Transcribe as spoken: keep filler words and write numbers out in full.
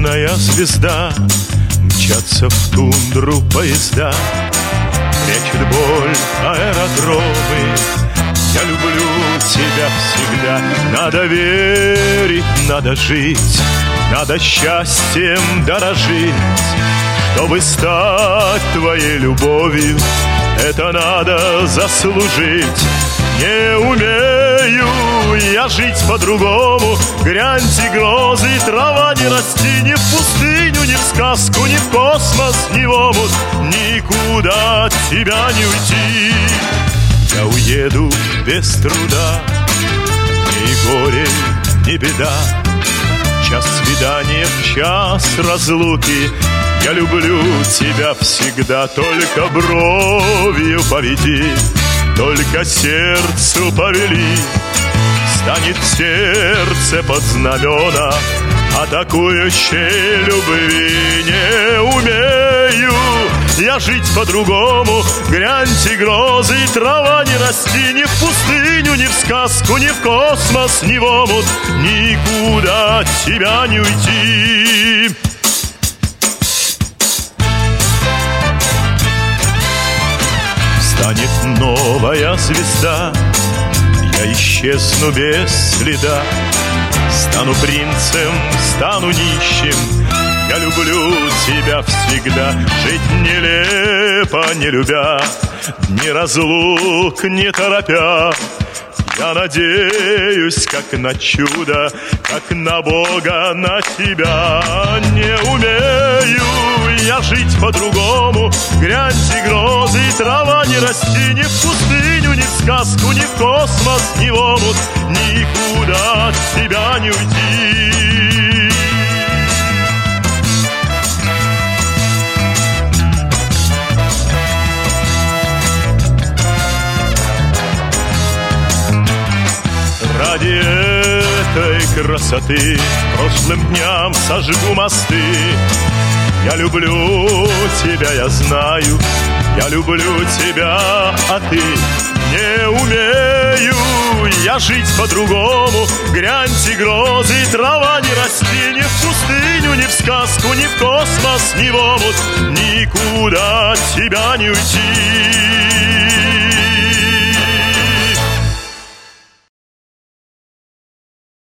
нежная звезда, мчатся в тундру поезда, прячет боль аэродромы. Я люблю тебя всегда. Надо верить, надо жить, надо счастьем дорожить. Чтобы стать твоей любовью, это надо заслужить. Не умею я жить по-другому. Гряньте грозы, трава не расти. Ни в пустыню, ни в сказку, ни в космос, ни в омут. Никуда от тебя не уйти. Я уеду без труда, ни горе, ни беда. Час свидания, в час разлуки. Я люблю тебя всегда. Только бровью поведи, только сердцу повели. Станет сердце под знамена атакующей любви. Не умею я жить по-другому. Гляньте грозы, трава не расти. Ни в пустыню, ни в сказку, ни в космос, ни в омут. Никуда от тебя не уйти. Станет новая звезда, я исчезну без следа. Стану принцем, стану нищим. Я люблю тебя всегда. Жить нелепо, не любя, ни разлук не торопя. Я надеюсь, как на чудо, как на Бога, на тебя. Не умею я жить по-другому. Гляньте грозы, трава не расти. Ни в пустыню, ни в сказку, ни в космос, ни в омут. Никуда от тебя не уйти. Ради этой красоты прошлым дням сожгу мосты. Я люблю тебя, я знаю, я люблю тебя, а ты не умею я жить по-другому. Гляньте грозы, трава не расти. Ни в пустыню, ни в сказку, ни в космос, ни в омут. Никуда от тебя не уйти.